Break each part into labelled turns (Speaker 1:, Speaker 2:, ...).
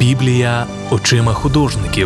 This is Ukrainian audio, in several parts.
Speaker 1: Біблія очима художників.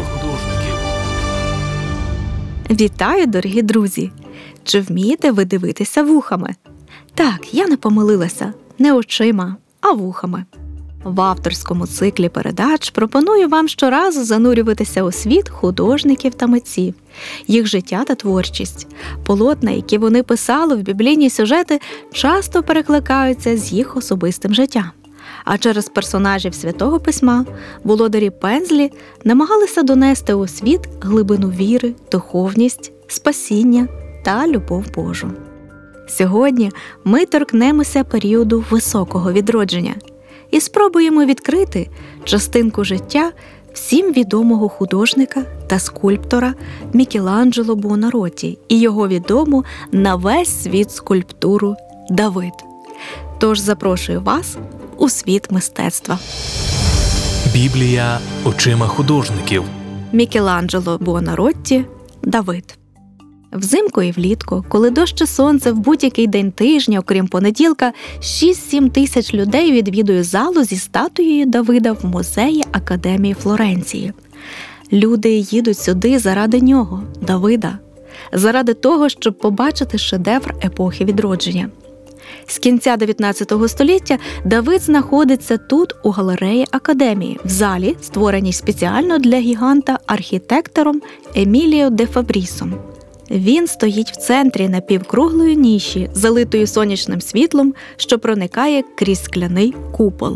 Speaker 2: Вітаю, дорогі друзі! Чи вмієте ви дивитися вухами? Так, я не помилилася. Не очима, а вухами. В авторському циклі передач пропоную вам щоразу занурюватися у світ художників та митців, їх життя та творчість. Полотна, які вони писали в біблійні сюжети, часто перекликаються з їх особистим життям. А через персонажів Святого Письма володарі пензлі намагалися донести у світ глибину віри, духовність, спасіння та любов Божу. Сьогодні ми торкнемося періоду високого відродження і спробуємо відкрити частинку життя всім відомого художника та скульптора Мікеланджело Буонаротті і його відому на весь світ скульптуру «Давид». Тож запрошую вас у світ мистецтва.
Speaker 1: Біблія очима художників.
Speaker 2: Мікеланджело Буонаротті «Давид». Взимку і влітку, коли дощ і сонце в будь-який день тижня, окрім понеділка, 6-7 тисяч людей відвідує залу зі статуєю Давида в музеї Академії Флоренції. Люди їдуть сюди заради нього, Давида, заради того, щоб побачити шедевр епохи відродження. З кінця 19 століття Давид знаходиться тут, у галереї Академії, в залі, створеній спеціально для гіганта архітектором Еміліо де Фабрісом. Він стоїть в центрі напівкруглої ніші, залитої сонячним світлом, що проникає крізь скляний купол.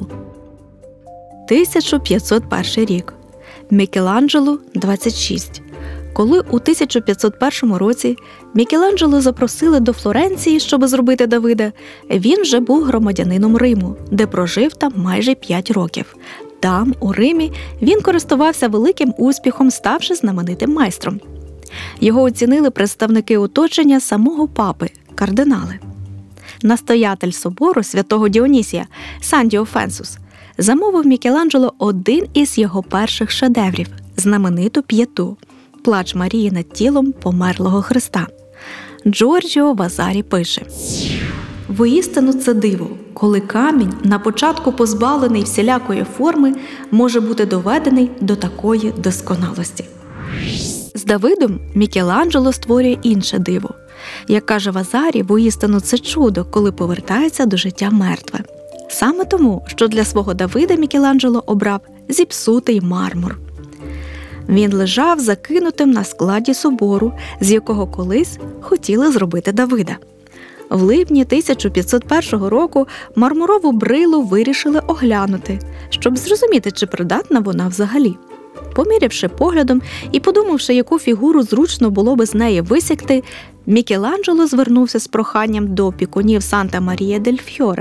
Speaker 2: 1501 рік. Мікеланджело – 26. Коли у 1501 році Мікеланджело запросили до Флоренції, щоб зробити Давида, він вже був громадянином Риму, де прожив там майже 5 років. Там, у Римі, він користувався великим успіхом, ставши знаменитим майстром. Його оцінили представники оточення самого папи – кардинали. Настоятель собору святого Діонісія Сан Діофенсус замовив Мікеланджело один із його перших шедеврів – знамениту п'єту – «Плач Марії над тілом померлого Христа». Джорджіо Вазарі пише: «Воістину це диво, коли камінь, на початку позбавлений всілякої форми, може бути доведений до такої досконалості». З Давидом Мікеланджело створює інше диво. Як каже Вазарі, воістину це чудо, коли повертається до життя мертве. Саме тому, що для свого Давида Мікеланджело обрав зіпсутий мармур. Він лежав закинутим на складі собору, з якого колись хотіли зробити Давида. В липні 1501 року мармурову брилу вирішили оглянути, щоб зрозуміти, чи придатна вона взагалі. Помірявши поглядом і подумавши, яку фігуру зручно було би з неї висікти, Мікеланджело звернувся з проханням до опікунів Санта-Марія-дель-Фьоре.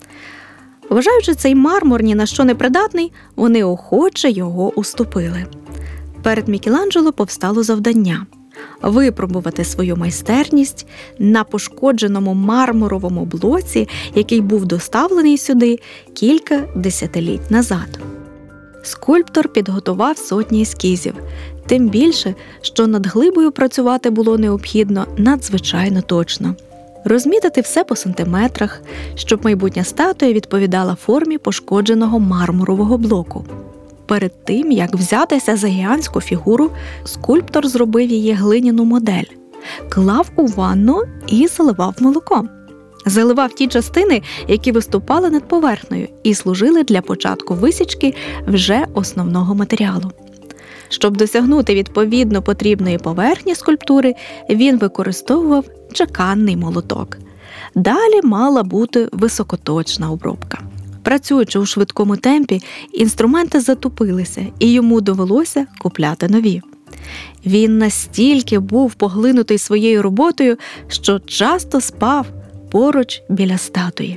Speaker 2: Вважаючи цей мармур ні на що не придатний, вони охоче його уступили. Перед Мікеланджело повстало завдання – випробувати свою майстерність на пошкодженому мармуровому блоці, який був доставлений сюди кілька десятиліть назад. Скульптор підготував сотні ескізів, тим більше, що над глибою працювати було необхідно надзвичайно точно. Розмітити все по сантиметрах, щоб майбутня статуя відповідала формі пошкодженого мармурового блоку. Перед тим, як взятися за гігантську фігуру, скульптор зробив її глиняну модель, клав у ванну і заливав молоком. Заливав ті частини, які виступали над поверхнею і служили для початку висічки вже основного матеріалу. Щоб досягнути відповідно потрібної поверхні скульптури, він використовував чеканний молоток. Далі мала бути високоточна обробка. Працюючи у швидкому темпі, інструменти затупилися, і йому довелося купляти нові. Він настільки був поглинутий своєю роботою, що часто спав поруч біля статуї.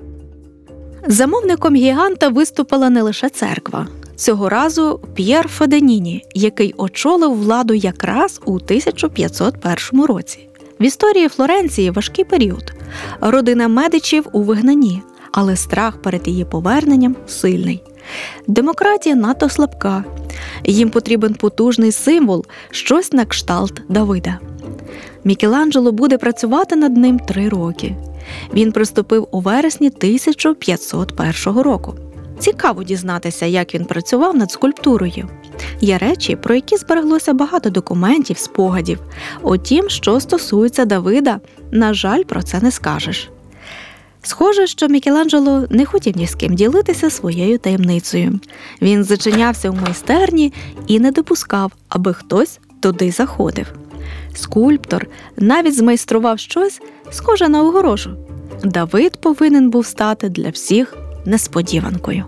Speaker 2: Замовником гіганта виступила не лише церква. Цього разу П'єр Феденіні, який очолив владу якраз у 1501 році. В історії Флоренції важкий період. Родина Медичів у вигнанні, але страх перед її поверненням сильний. Демократія надто слабка. Їм потрібен потужний символ, щось на кшталт Давида. Мікеланджело буде працювати над ним 3 роки. Він приступив у вересні 1501 року. Цікаво дізнатися, як він працював над скульптурою. Є речі, про які збереглося багато документів, спогадів. Утім, що стосується Давида, на жаль, про це не скажеш. Схоже, що Мікеланджело не хотів ні з ким ділитися своєю таємницею. Він зачинявся у майстерні і не допускав, аби хтось туди заходив. Скульптор навіть змайстрував щось, схоже на огорожу. Давид повинен був стати для всіх несподіванкою.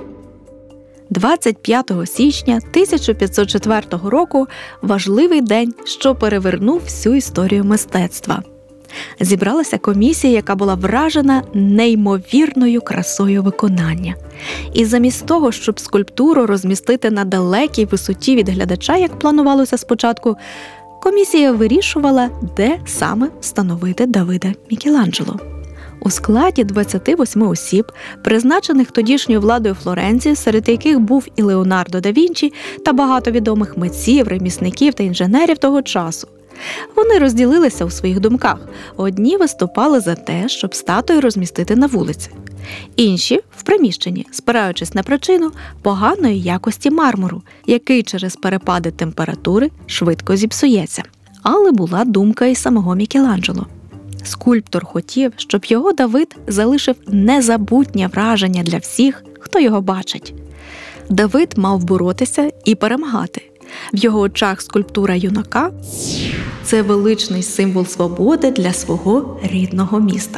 Speaker 2: 25 січня 1504 року – важливий день, що перевернув всю історію мистецтва. Зібралася комісія, яка була вражена неймовірною красою виконання. І замість того, щоб скульптуру розмістити на далекій висоті від глядача, як планувалося спочатку, комісія вирішувала, де саме встановити Давида Мікеланджело. У складі 28 осіб, призначених тодішньою владою Флоренції, серед яких був і Леонардо да Вінчі та багато відомих митців, ремісників та інженерів того часу. Вони розділилися у своїх думках. Одні виступали за те, щоб статую розмістити на вулиці. Інші – в приміщенні, спираючись на причину поганої якості мармуру, який через перепади температури швидко зіпсується. Але була думка і самого Мікеланджело. Скульптор хотів, щоб його Давид залишив незабутнє враження для всіх, хто його бачить. Давид мав боротися і перемагати. В його очах скульптура юнака – це величний символ свободи для свого рідного міста.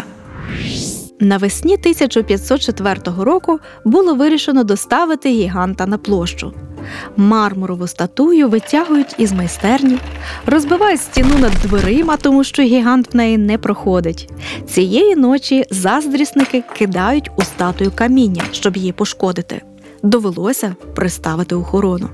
Speaker 2: Навесні 1504 року було вирішено доставити гіганта на площу. Мармурову статую витягують із майстерні, розбивають стіну над дверима, тому що гігант в неї не проходить. Цієї ночі заздрісники кидають у статую каміння, щоб її пошкодити. Довелося приставити охорону.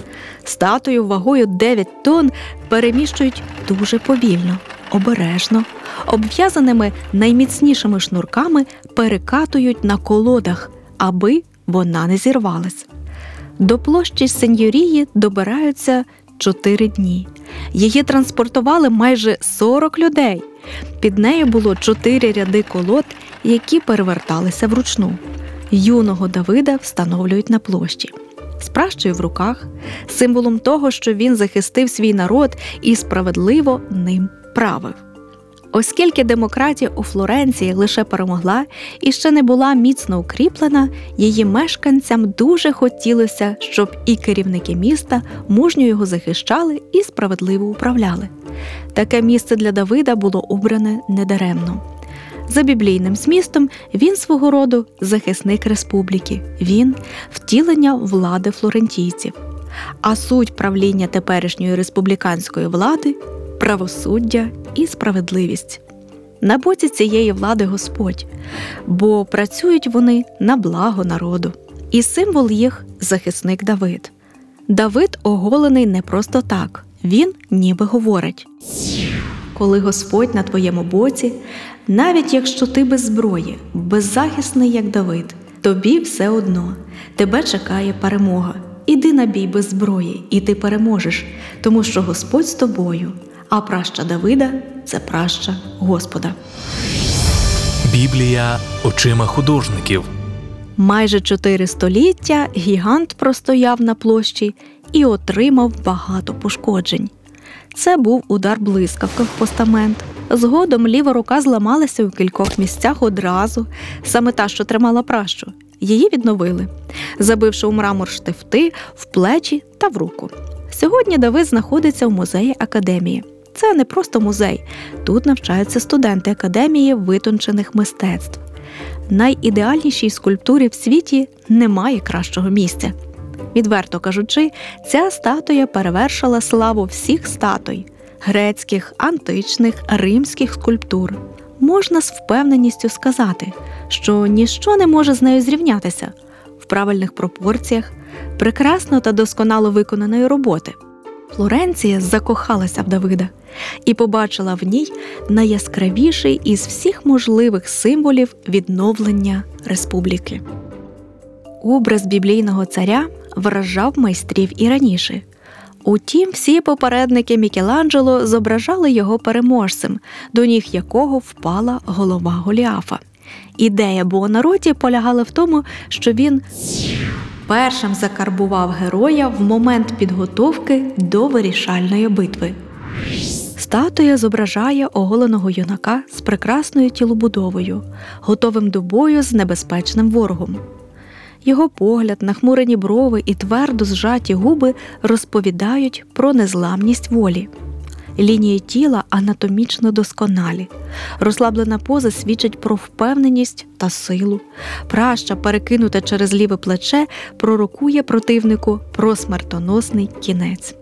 Speaker 2: Статую вагою 9 тонн переміщують дуже повільно, обережно, обв'язаними найміцнішими шнурками перекатують на колодах, аби вона не зірвалась. До площі Сеньорії добираються 4 дні. Її транспортували майже 40 людей. Під нею було 4 ряди колод, які переверталися вручну. Юного Давида встановлюють на площі. З пращею в руках, символом того, що він захистив свій народ і справедливо ним правив. Оскільки демократія у Флоренції лише перемогла і ще не була міцно укріплена, її мешканцям дуже хотілося, щоб і керівники міста мужньо його захищали і справедливо управляли. Таке місце для Давида було обране недаремно. За біблійним змістом він свого роду захисник республіки, він – втілення влади флорентійців. А суть правління теперішньої республіканської влади – правосуддя і справедливість. На боці цієї влади Господь, бо працюють вони на благо народу. І символ їх – захисник Давид. Давид оголений не просто так, він ніби говорить: «Коли Господь на твоєму боці, навіть якщо ти без зброї, беззахисний, як Давид, тобі все одно, тебе чекає перемога. Іди на бій без зброї, і ти переможеш, тому що Господь з тобою, а праща Давида – це праща Господа».
Speaker 1: Біблія очима художників.
Speaker 2: Майже 4 століття гігант простояв на площі і отримав багато пошкоджень. Це був удар блискавки в постамент. Згодом ліва рука зламалася у кількох місцях одразу, саме та, що тримала пращу. Її відновили, забивши у мрамор штифти в плечі та в руку. Сьогодні Давид знаходиться в музеї Академії. Це не просто музей. Тут навчаються студенти Академії витончених мистецтв. Найідеальнішій скульптурі в світі немає кращого місця. Відверто кажучи, ця статуя перевершила славу всіх статуй – грецьких, античних, римських скульптур. Можна з впевненістю сказати, що ніщо не може з нею зрівнятися в правильних пропорціях, прекрасно та досконало виконаної роботи. Флоренція закохалася в Давида і побачила в ній найяскравіший із всіх можливих символів відновлення республіки. Образ біблійного царя вражав майстрів і раніше. Утім, всі попередники Мікеланджело зображали його переможцем, до ніг якого впала голова Голіафа. Ідея Буонарроті полягала в тому, що він першим закарбував героя в момент підготовки до вирішальної битви. Статуя зображає оголеного юнака з прекрасною тілобудовою, готовим до бою з небезпечним ворогом. Його погляд, нахмурені брови і твердо зжаті губи розповідають про незламність волі. Лінії тіла анатомічно досконалі. Розслаблена поза свідчить про впевненість та силу. Праща, перекинута через ліве плече, пророкує противнику про смертоносний кінець.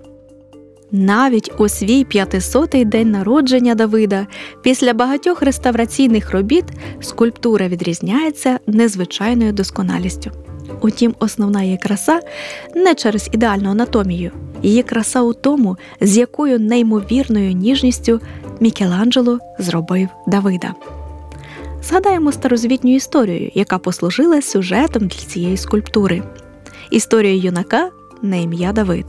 Speaker 2: Навіть у свій 500-й день народження Давида, після багатьох реставраційних робіт, скульптура відрізняється незвичайною досконалістю. Утім, основна її краса не через ідеальну анатомію. Її краса у тому, з якою неймовірною ніжністю Мікеланджело зробив Давида. Згадаємо старозвітню історію, яка послужила сюжетом для цієї скульптури. Історію юнака на ім'я Давид.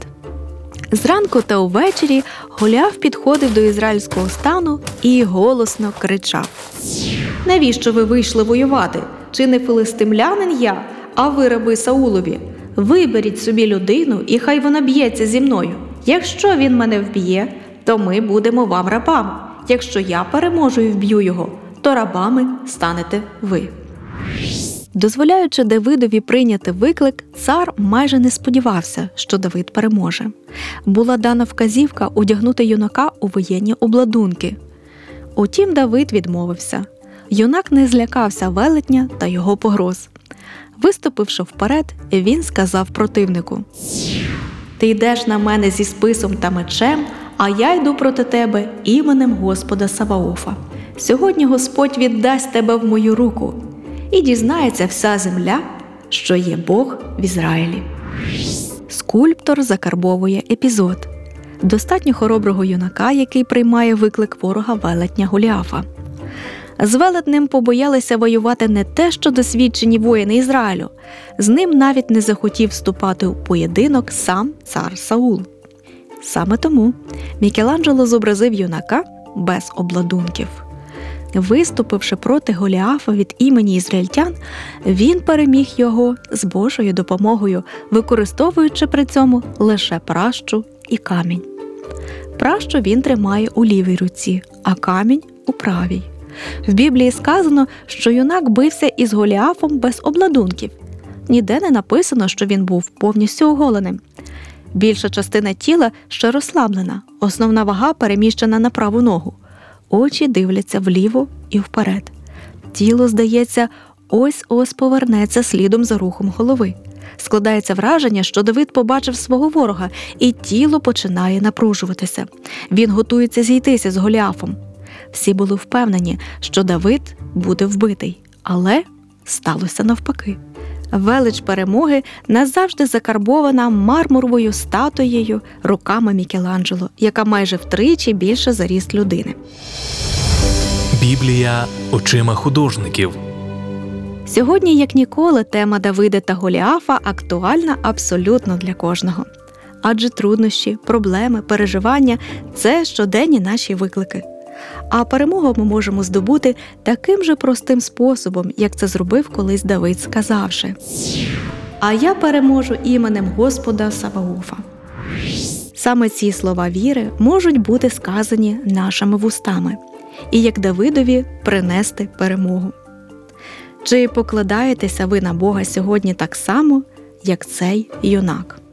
Speaker 2: Зранку та увечері Голіаф підходив до ізраїльського стану і голосно кричав: «Навіщо ви вийшли воювати? Чи не филистимлянин я, а ви раби Саулові? Виберіть собі людину, і хай вона б'ється зі мною. Якщо він мене вб'є, то ми будемо вам рабами. Якщо я переможу і вб'ю його, то рабами станете ви». Дозволяючи Давидові прийняти виклик, цар майже не сподівався, що Давид переможе. Була дана вказівка одягнути юнака у воєнні обладунки. Утім, Давид відмовився. Юнак не злякався велетня та його погроз. Виступивши вперед, він сказав противнику: «Ти йдеш на мене зі списом та мечем, а я йду проти тебе іменем Господа Саваофа. Сьогодні Господь віддасть тебе в мою руку, і дізнається вся земля, що є Бог в Ізраїлі». Скульптор закарбовує епізод. Достатньо хороброго юнака, який приймає виклик ворога велетня Голіафа. З велетнем побоялися воювати не те, що досвідчені воїни Ізраїлю. З ним навіть не захотів вступати у поєдинок сам цар Саул. Саме тому Мікеланджело зобразив юнака без обладунків. Виступивши проти Голіафа від імені ізраїльтян, він переміг його з Божою допомогою, використовуючи при цьому лише пращу і камінь. Пращу він тримає у лівій руці, а камінь – у правій. В Біблії сказано, що юнак бився із Голіафом без обладунків. Ніде не написано, що він був повністю оголеним. Більша частина тіла ще розслаблена, основна вага переміщена на праву ногу. Очі дивляться вліво і вперед. Тіло, здається, ось-ось повернеться слідом за рухом голови. Складається враження, що Давид побачив свого ворога, і тіло починає напружуватися. Він готується зійтися з Голіафом. Всі були впевнені, що Давид буде вбитий, але сталося навпаки. Велич перемоги назавжди закарбована мармуровою статуєю руками Мікеланджело, яка майже втричі більше за ріст людини.
Speaker 1: Біблія очима художників.
Speaker 2: Сьогодні, як ніколи, тема Давида та Голіафа актуальна абсолютно для кожного. Адже труднощі, проблеми, переживання – це щоденні наші виклики. А перемогу ми можемо здобути таким же простим способом, як це зробив колись Давид, сказавши: «А я переможу іменем Господа Саваофа». Саме ці слова віри можуть бути сказані нашими вустами і, як Давидові, принести перемогу. Чи покладаєтеся ви на Бога сьогодні так само, як цей юнак?